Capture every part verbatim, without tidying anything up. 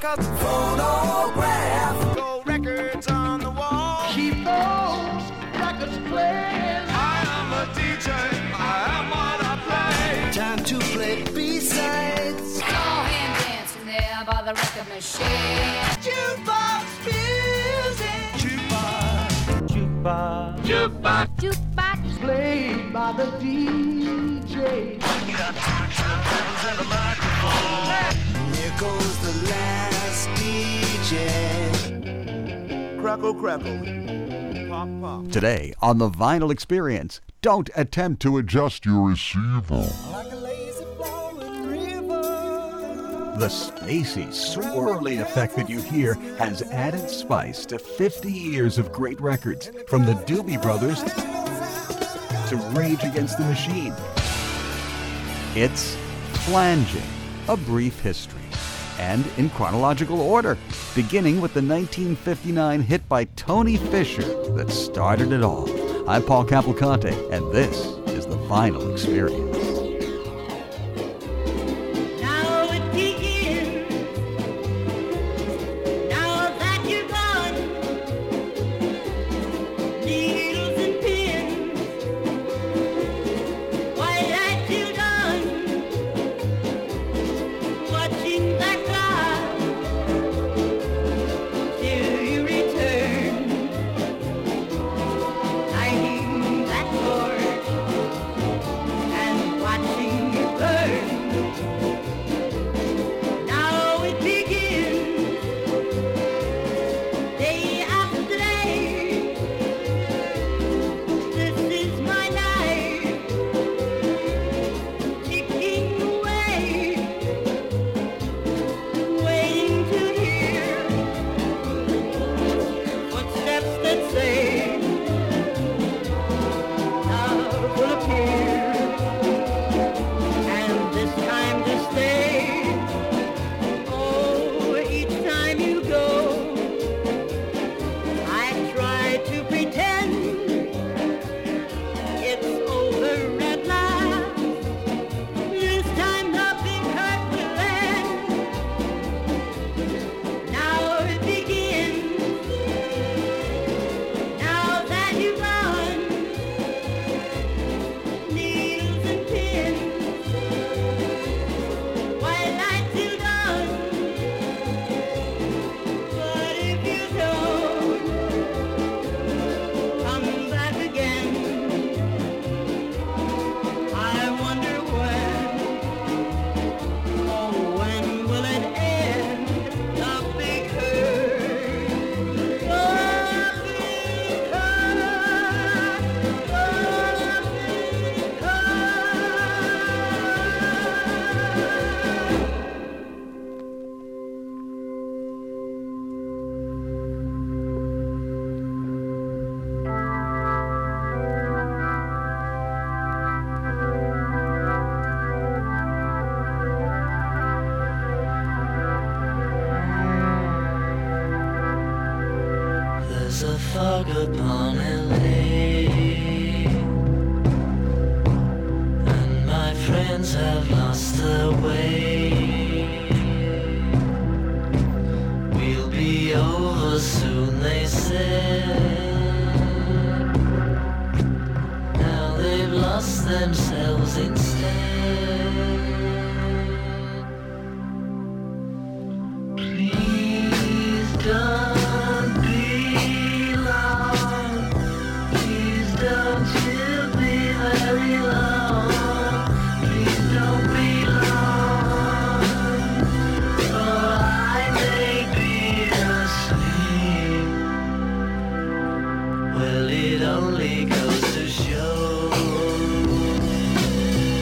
records. Phonograph. Gold records on the wall. Keep those records playing. I am a D J. I am what I play. Time to play B-sides. Go hand dancing there by the record machine. Jukebox music. Jukebox. Jukebox. Jukebox. Jukebox. Played by the D J. Here goes the last D J. Crackle, crackle. Pop, pop. Today on The Vinyl Experience, don't attempt to adjust your receiver. Like a lazy flowing river. The spacey, swirly effect that you hear has added spice to fifty years of great records, from the Doobie Brothers to Rage Against the Machine. It's Flanging, a brief history, and in chronological order, beginning with the nineteen fifty-nine hit by Tony Fisher that started it all. I'm Paul Cavalcante, and this is The Vinyl Experience. Now it begins. Now that you're gone, needles and pins. Why that you done? Watching that clock till you return. Lighting that torch and watching it burn. Now it begins, day after day. This is my life, ticking away, waiting to hear footsteps that say love will appear, and this time to stay. Oh, each time you go, I try to pretend it's over at last. This time nothing hurt will end. Now it begins. Now that you've gone, needles and pins, white light till dawn. But if you don't come back again, I wonder when, oh, when will it end? The big hurt, the big hurt, the big hurt. There's a fog upon L A, and my friends have lost their way. We'll be over soon, they said. Now they've lost themselves instead. Please don't be long. Please don't you be very long. Please don't be long. For I may be asleep. Well, it only goes to show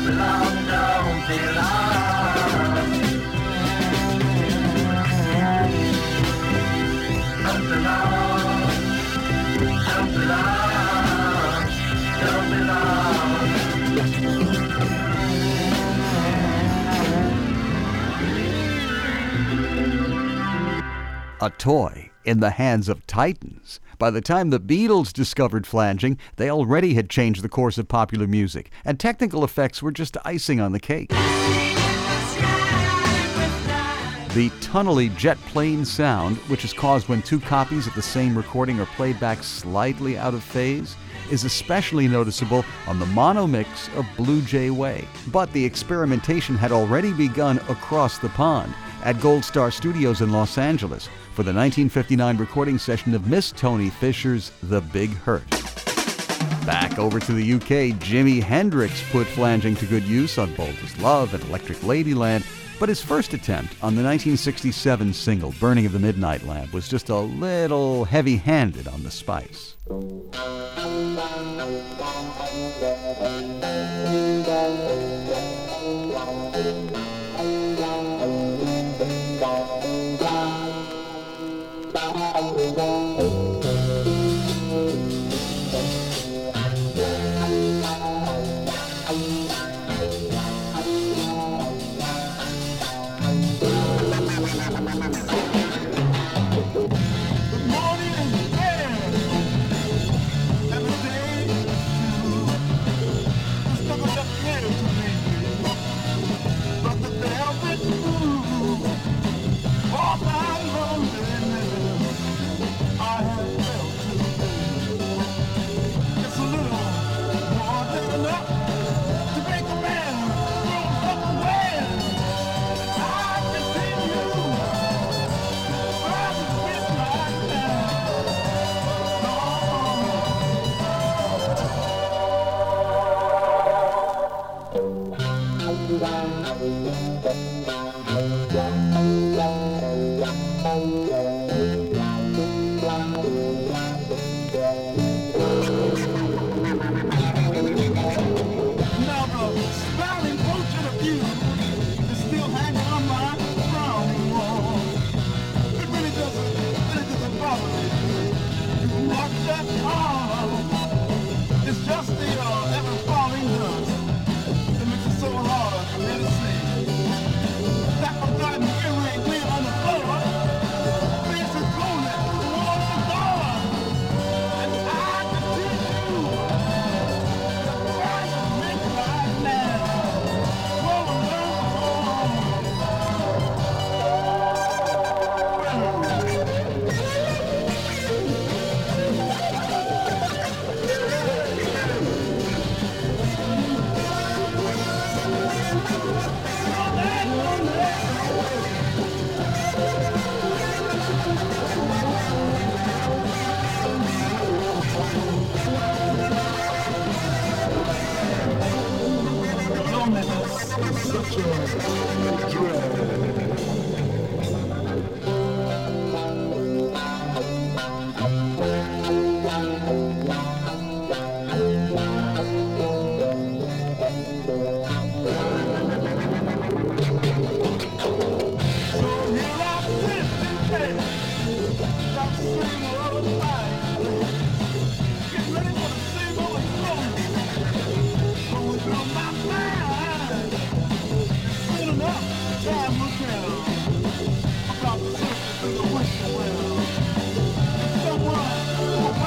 belong, don't belong. Don't belong, don't belong, don't belong. A toy in the hands of titans. By the time the Beatles discovered flanging, they already had changed the course of popular music, and technical effects were just icing on the cake. The tunnely jet plane sound, which is caused when two copies of the same recording are played back slightly out of phase, is especially noticeable on the mono mix of Blue Jay Way. But the experimentation had already begun across the pond at Gold Star Studios in Los Angeles for the nineteen fifty-nine recording session of Miss Toni Fisher's The Big Hurt. Back over to the U K, Jimi Hendrix put flanging to good use on Bold as Love and Electric Ladyland, but his first attempt on the nineteen sixty-seven single Burning of the Midnight Lamp was just a little heavy-handed on the spice.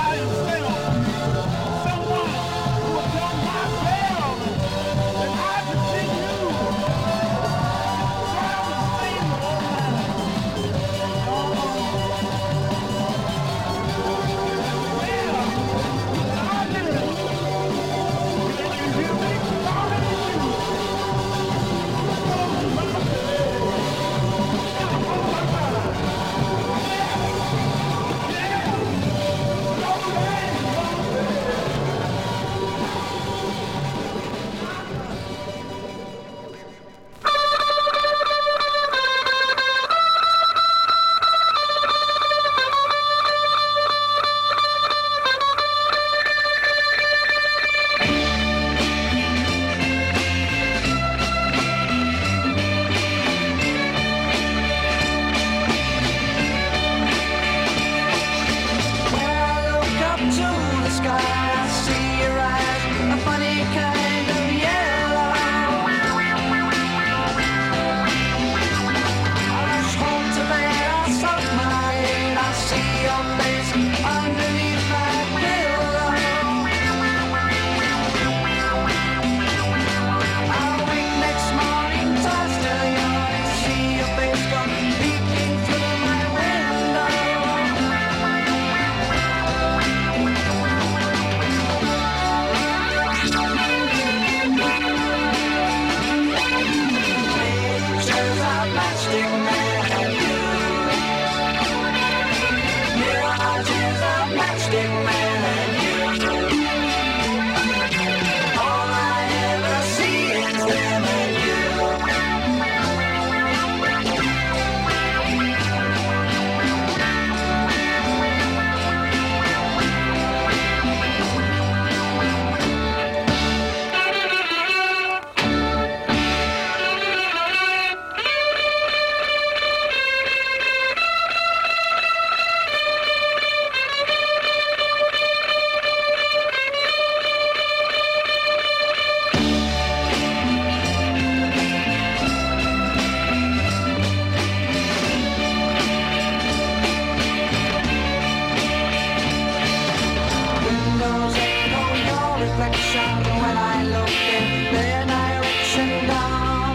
Someone who will tell my tale, and I matchstick man and you. Mirages of matchstick man and you. All I ever see is them and you. Windows echo your reflection when I look in their direction down.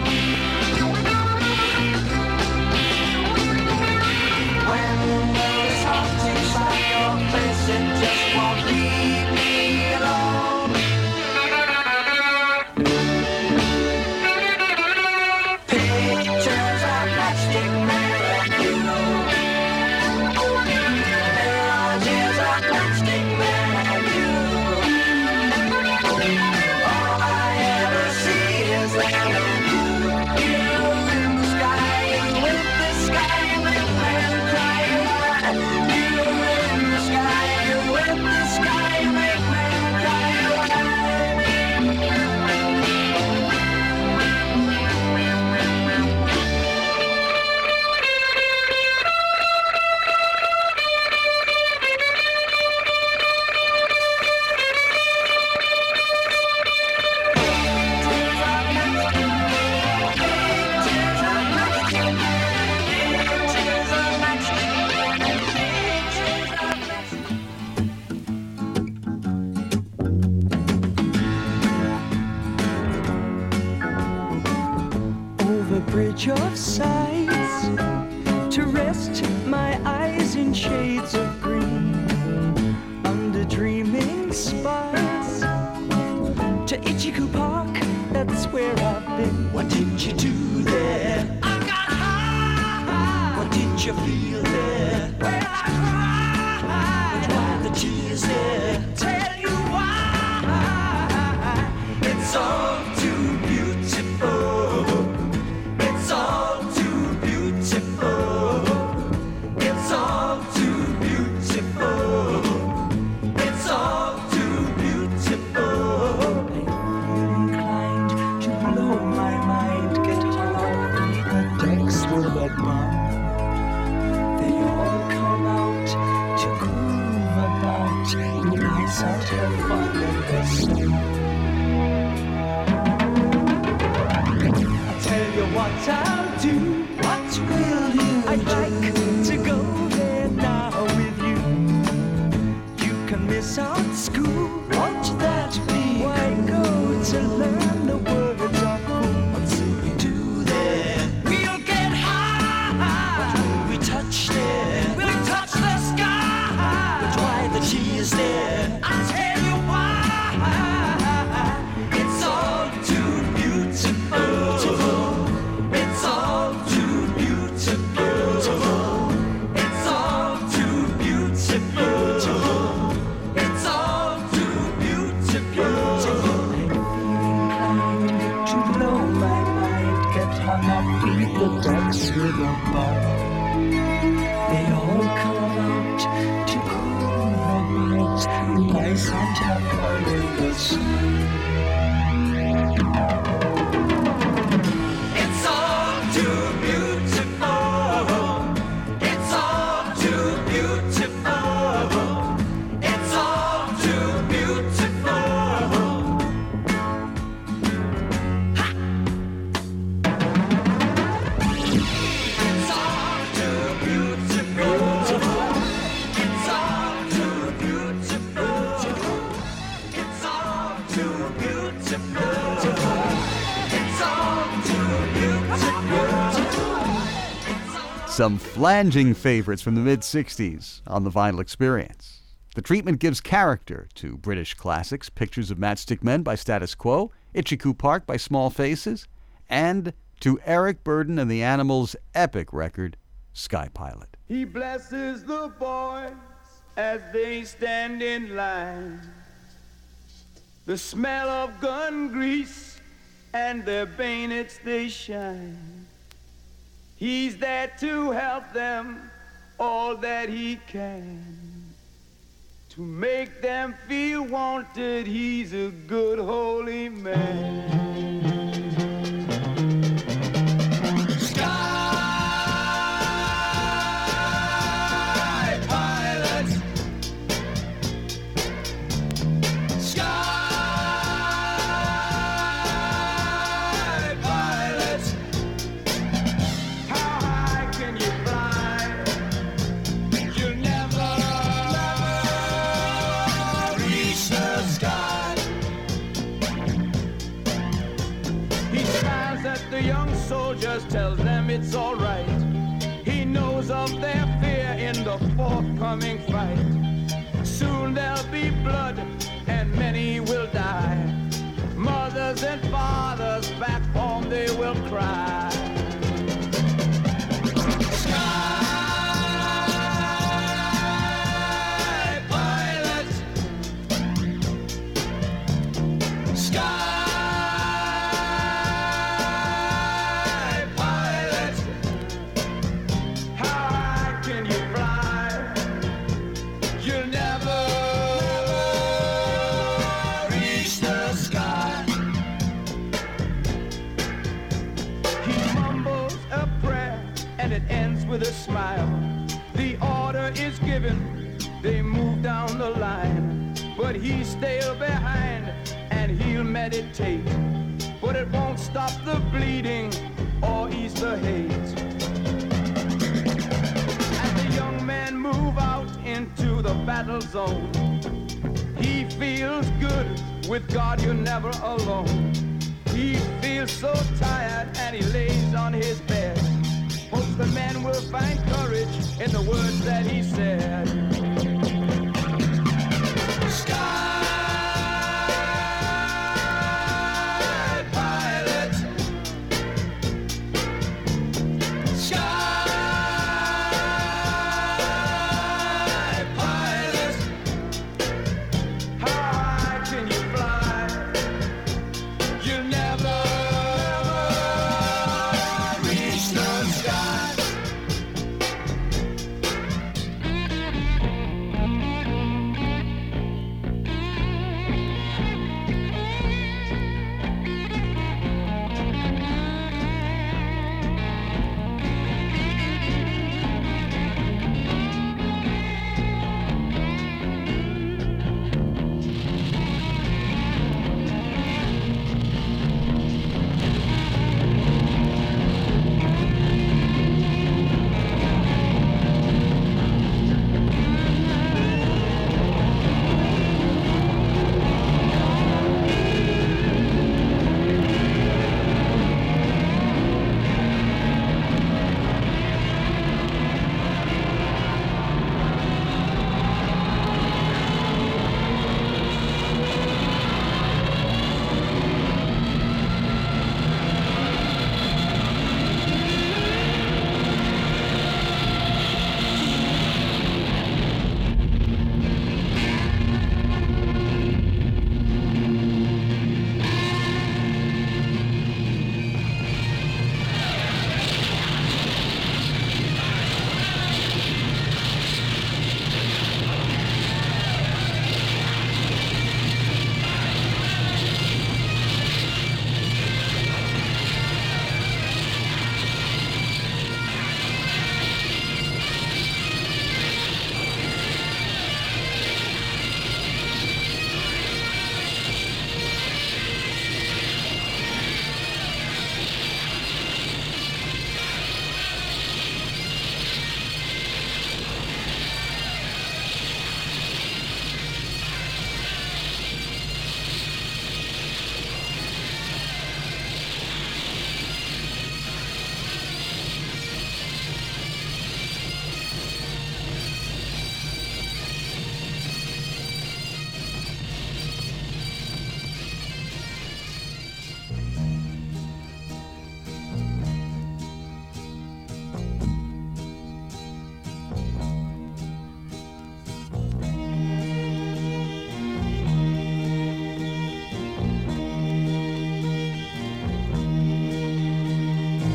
When there's hot inside your face, it just won't leave me alone. Pictures of matchstick man and you. Mirages of matchstick man and you. All I ever see is them and you. You in the sky, with the sky, with man crying. You in the sky, with the sky, with man crying. Over bridge of sighs to rest my eyes in shades of green, under dreaming spires to Ichiku Park, that's where I've been. What did you do there? I got high. What did you feel there? Well, I cried. But why the tears there? Tell you why. It's all too beautiful. It's all too beautiful. It's all too beautiful. It's all too beautiful. I feel inclined to blow my mind, get hung up beneath the decks with that bomb. They all come out to groove about, and I sat have fun in the sun. Tell you what I'll do. What will you I'd do? Like to go there now with you. You can miss out school. Won't that be? Why go to learn the words of who? What will we do there? We'll get high. What will we touch there? We'll touch the sky. But why the cheese there? I'll tell you why. It's all too beautiful. It's all too beautiful. It's all too beautiful. It's all too beautiful. I'm inclined to blow my mind, get hung up beneath the decks with a bomb. They all come out to cool about, and I sat have fun in the sun. It's all too beautiful. It's all too beautiful. It's all too beautiful. Ha! It's all too beautiful. It's all too beautiful. It's all too beautiful. It's all too beautiful. Some flanging favorites from the mid-sixties on the Vinyl Experience. The treatment gives character to British classics, Pictures of Matchstick Men by Status Quo, Ichiku Park by Small Faces, and to Eric Burdon and the Animals' epic record, Sky Pilot. He blesses the boys as they stand in line. The smell of gun grease and their bayonets they shine. He's there to help them all that he can. To make them feel wanted, he's a good holy man. Just tells them it's all right. He knows of their fear in the forthcoming fight. Soon there'll be blood and many will die. Mothers and fathers back home they will cry. Sky pilot, sky. With a smile, the order is given, they move down the line, but he's still behind and he'll meditate, but it won't stop the bleeding or ease the hate. As the young men move out into the battle zone, he feels good, with God you're never alone. He feels so tired and he lays on his bed. Hopes the men will find courage in the words that he said. Sky pilot, sky pilot, how high can you fly? You'll never reach the sky.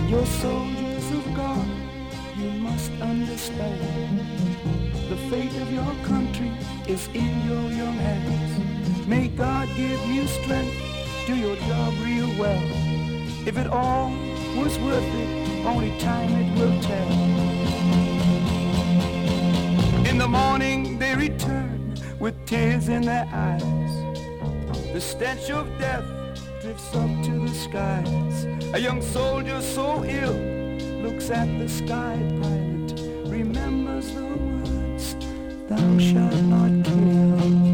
You're soldiers of God, you must understand. The fate of your country is in your young hands. May God give you strength, do your job real well. If it all was worth it, only time it will tell. In the morning they return with tears in their eyes. The stench of death drifts up to the skies. A young soldier so ill looks at the sky pilot, remembers the words, thou shalt not kill.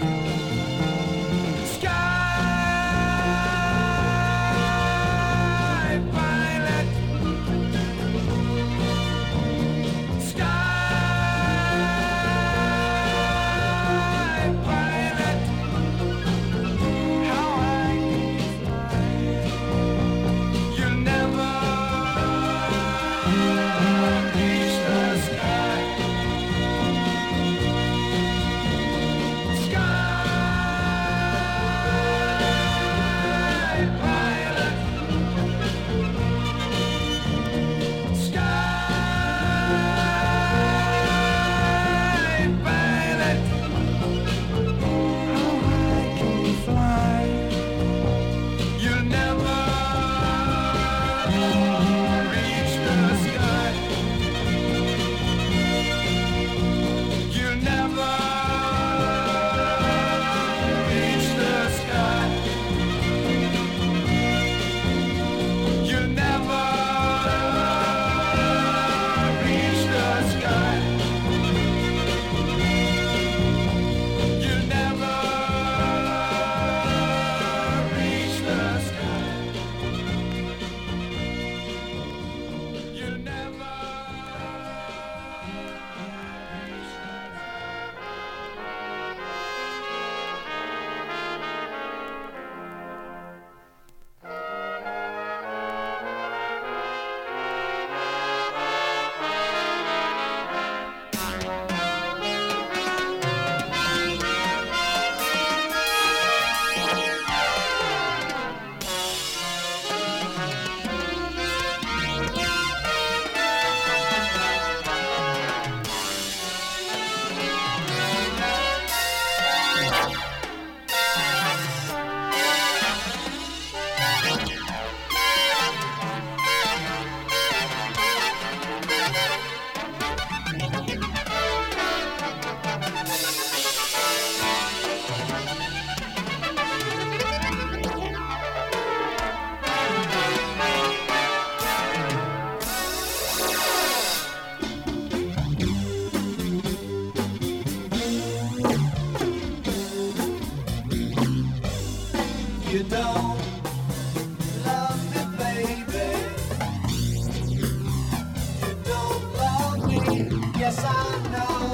You don't love me, baby. You don't love me. Yes, I know.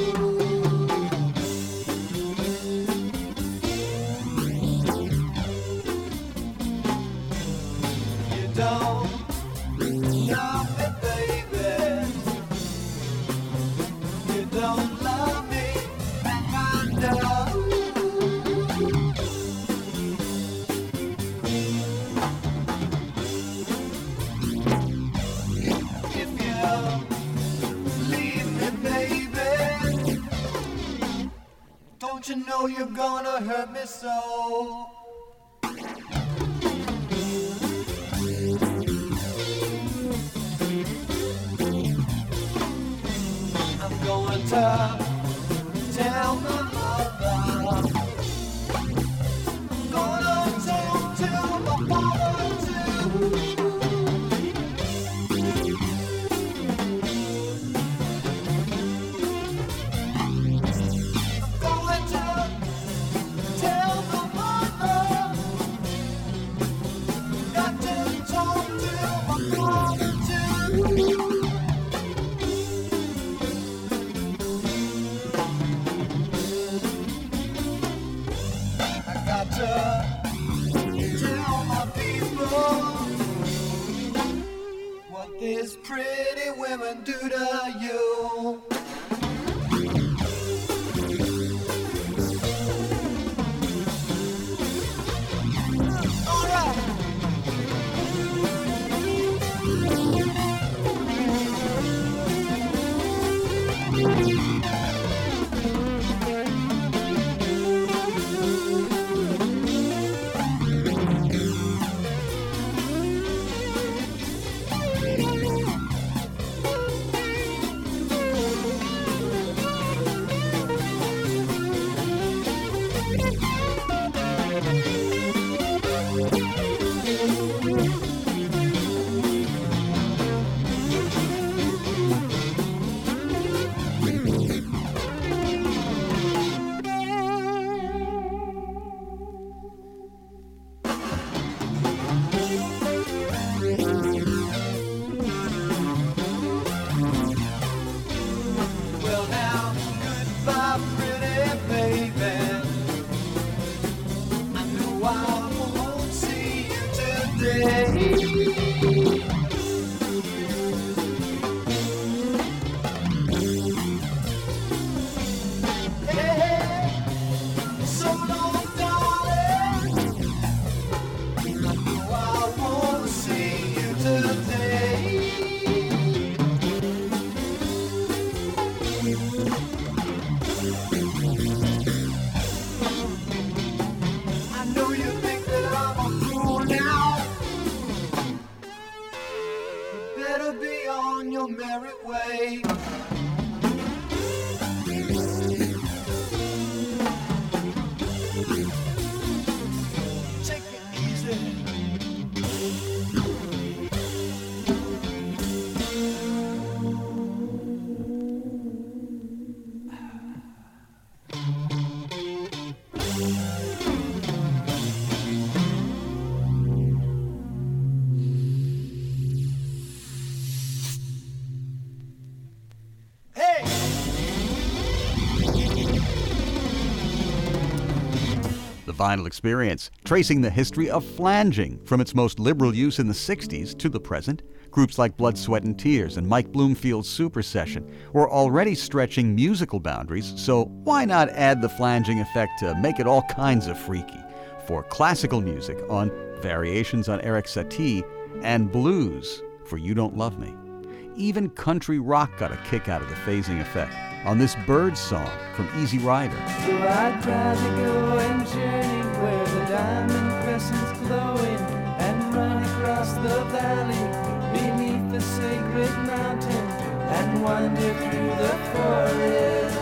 You don't love me, baby. You don't love me. I know. Don't you know you're gonna hurt me so? I'm going to tell my mother. I'm gonna tell, tell my father too. These pretty women do to you. All right. your merry way. Take it easy. Vinyl Experience, tracing the history of flanging from its most liberal use in the sixties to the present. Groups like Blood, Sweat and Tears and Mike Bloomfield's Super Session were already stretching musical boundaries, so why not add the flanging effect to make it all kinds of freaky? For classical music on Variations on Eric Satie and blues for You Don't Love Me. Even country rock got a kick out of the phasing effect on this Birds song from Easy Rider. So I'd rather go and journey where the diamond crescent's glowing and run across the valley beneath the sacred mountain and wander through the forest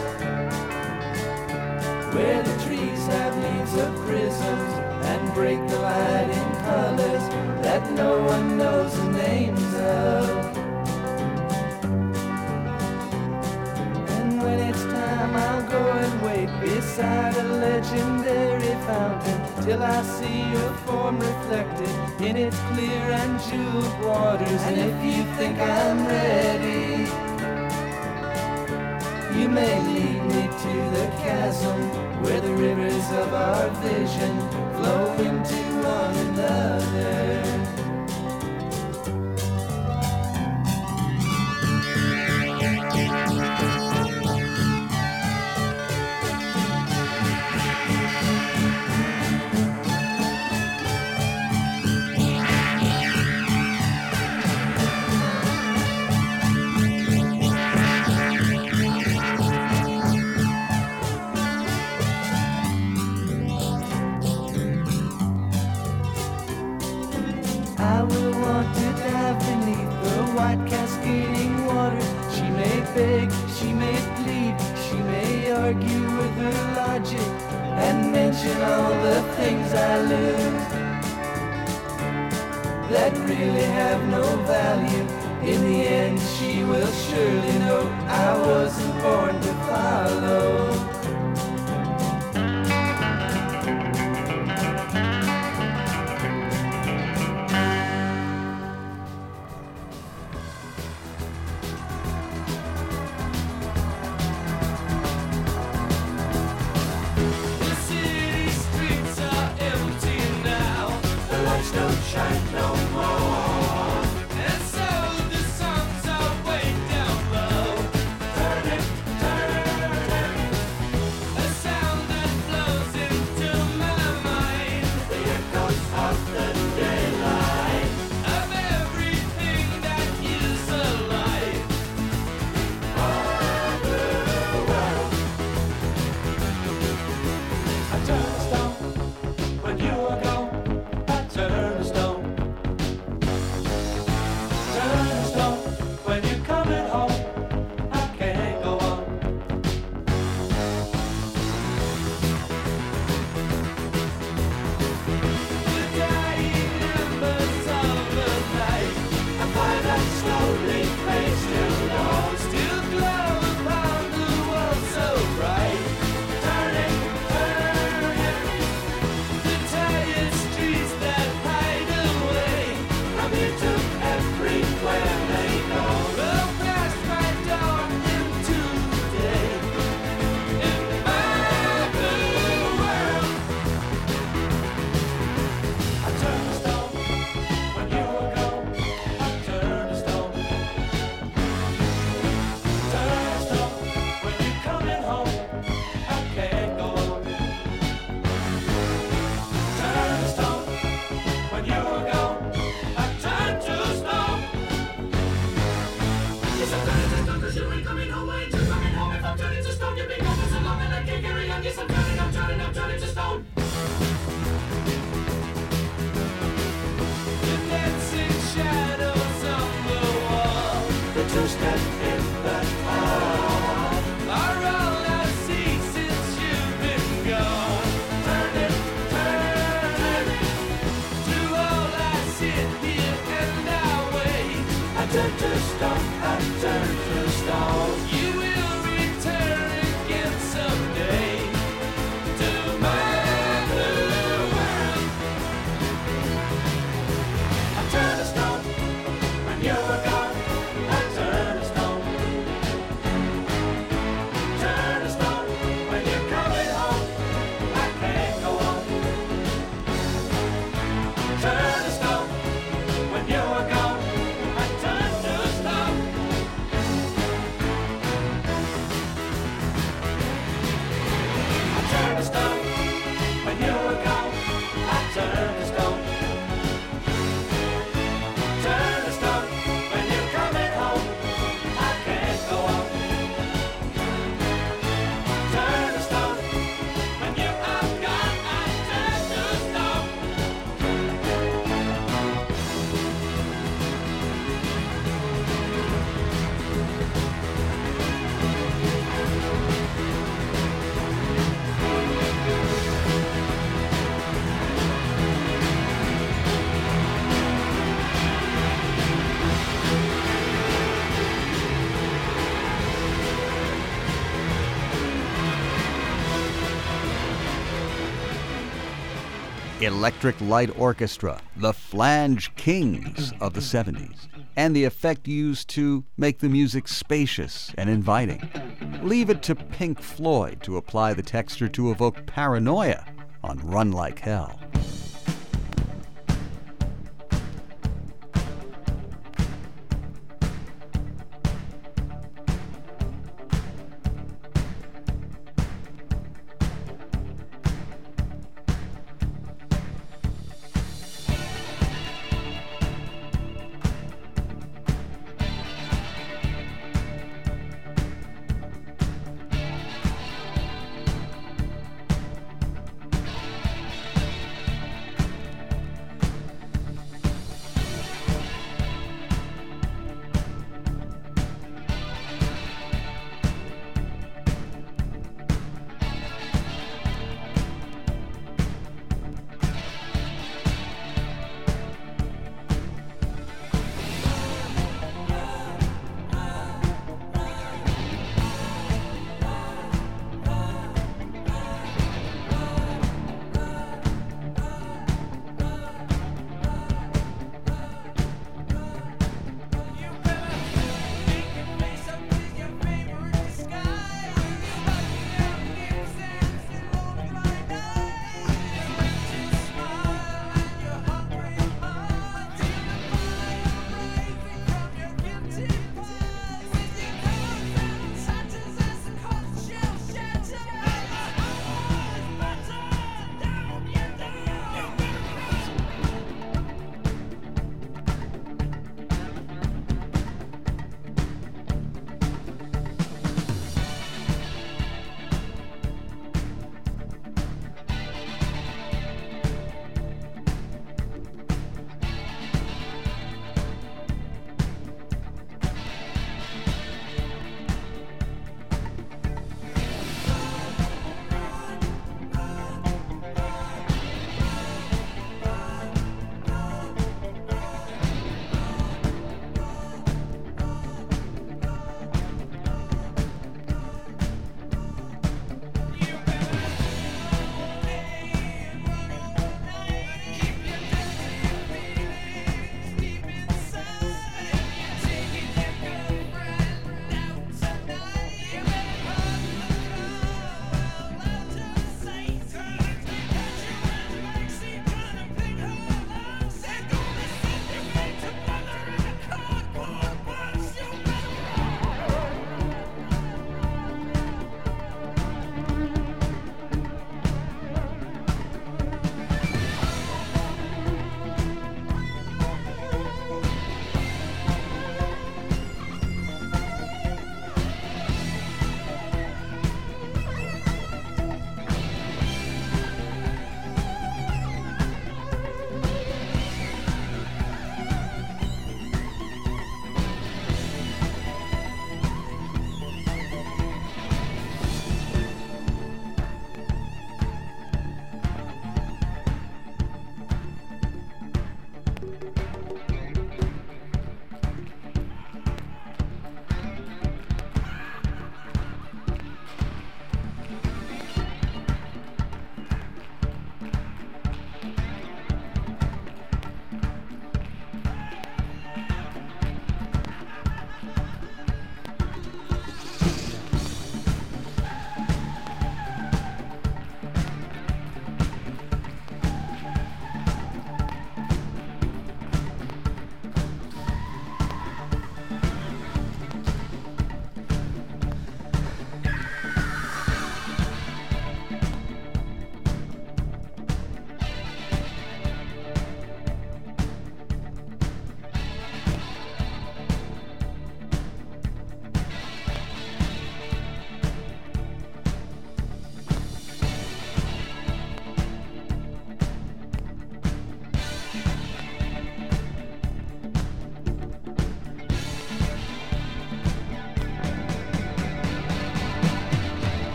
where the trees have leaves of prisms and break the light in colors that no one knows the names of. When it's time, I'll go and wait beside a legendary fountain till I see your form reflected in its clear and jeweled waters. And if you think I'm ready, you may lead me to the chasm where the rivers of our vision flow into one another. Cascading waters, she may beg, she may plead, she may argue with her logic and mention all the things I lose that really have no value. In the end, she will surely know I wasn't born to follow. to step in that hall. Are all I see since you've been gone. Turn it, turn it, to all I sit here and I wait. I turn to stone, I turn to stone. You will return again someday to my blue world. I turn to stone when you were gone. I turn to stone. Turn to stone when you're coming home. I can't go on. Turn to stone when you were gone. I turn to stone. I turn to stone when you were gone. I turn to stone. Turn to stone when you're coming home. I can't go on. Turn to stone when you are gone. I turn to stone. Electric Light Orchestra, the flange kings of the seventies, and the effect used to make the music spacious and inviting. Leave it to Pink Floyd to apply the texture to evoke paranoia on Run Like Hell.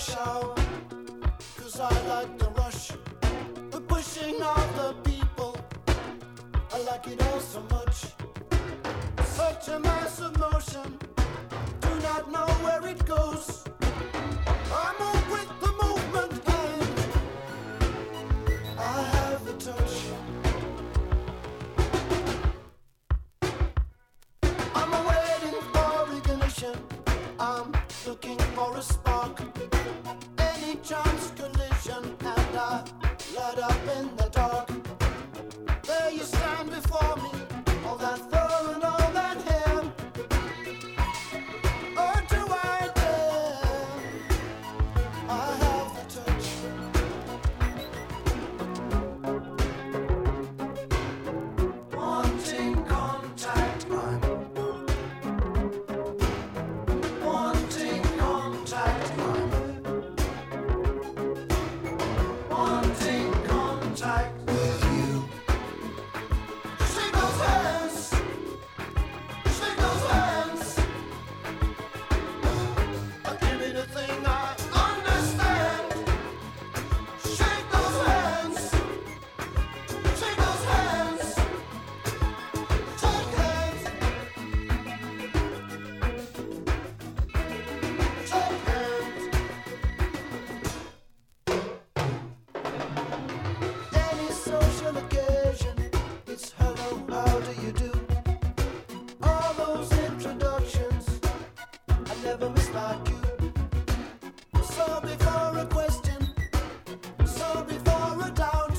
rush hour, 'cause I like the rush, the pushing of the people. I like it all so much. Such a massive motion, do not know where it goes. I move with the movement and I have the touch. I'm waiting for ignition, I'm looking for a spark. Any chance collision and I light up in the dark. There you stand before me, all that fur and all that hair. Or do I dare? I have the touch. Wanting contact, I'm wanting contact, I'm wanting contact with you. Shake those hands, shake those hands. Give me the thing I understand. Shake those hands, shake those hands, shake hands, shake hands. Any social occasion, it's hello, how do you do? All those introductions, I never miss like you. So before a question, so before a doubt,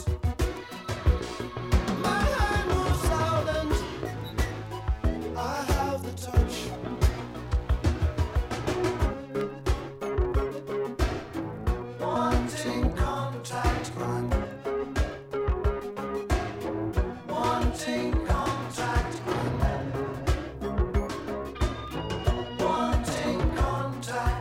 my hand moves silent, I have the touch. Wanting contact, I'm wanting contact, I'm wanting contact.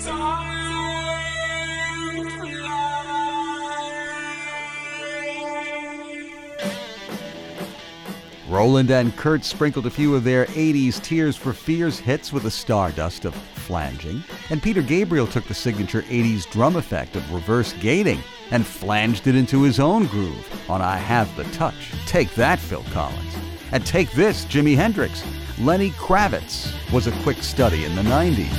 Roland and Kurt sprinkled a few of their eighties Tears for Fears hits with the stardust of flanging, and Peter Gabriel took the signature eighties drum effect of reverse gating and flanged it into his own groove on I Have the Touch. Take that, Phil Collins. And take this, Jimi Hendrix. Lenny Kravitz was a quick study in the nineties.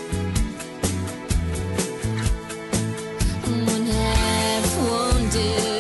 do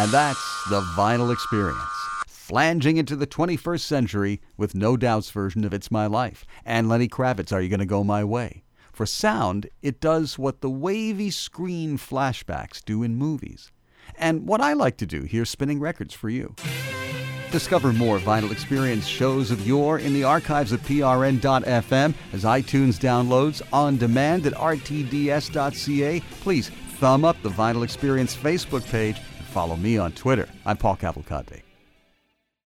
And that's the Vinyl Experience. Flanging into the twenty-first century with No Doubt's version of It's My Life. And Lenny Kravitz, Are You Gonna Go My Way? For sound, it does what the wavy screen flashbacks do in movies. And what I like to do here spinning records for you. Discover more Vinyl Experience shows of yore in the archives of P R N dot F M as iTunes downloads on demand at R T D S dot C A. Please thumb up the Vinyl Experience Facebook page and follow me on Twitter. I'm Paul Cavalcante.